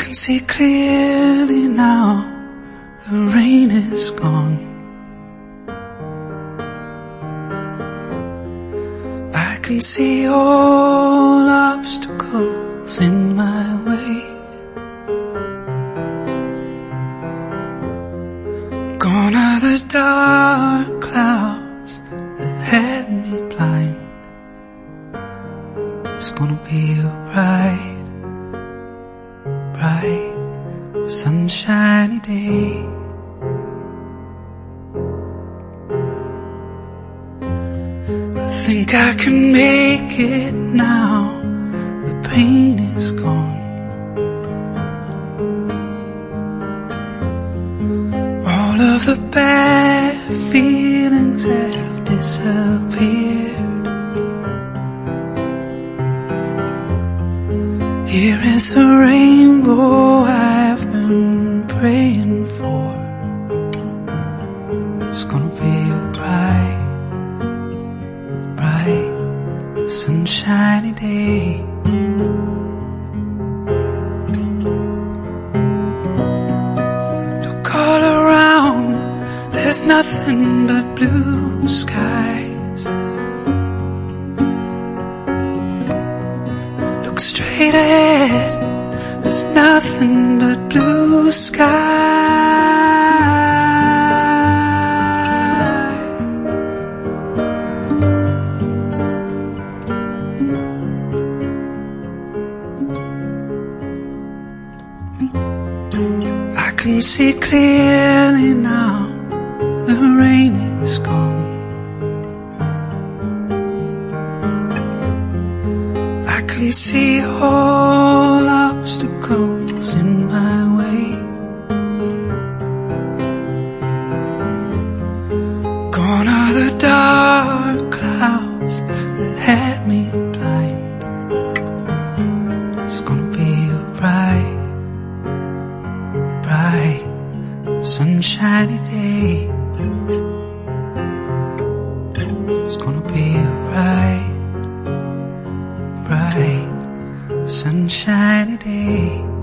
can see clearly now, the rain is gone. I can see all obstacles in my way. Gone are the dark clouds that had me blind. It's gonna be a bright, bright, sunshiny day. I think I can make it now, the pain is gone. All of the bad feelings have disappeared. Here is the rainbow I've been praying for. It's gonna be a bright, bright, sunshiny day. Look all around, there's nothing but blue skies. Look straight ahead, there's nothing but blue skies. I can see clearly now, the rain is gone. I can see all obstacles in my way. Gone are the dark clouds that had me blind. It's gonna be a bright, bright, sunshiny day. It's gonna be a bright, bright, sunshiny day.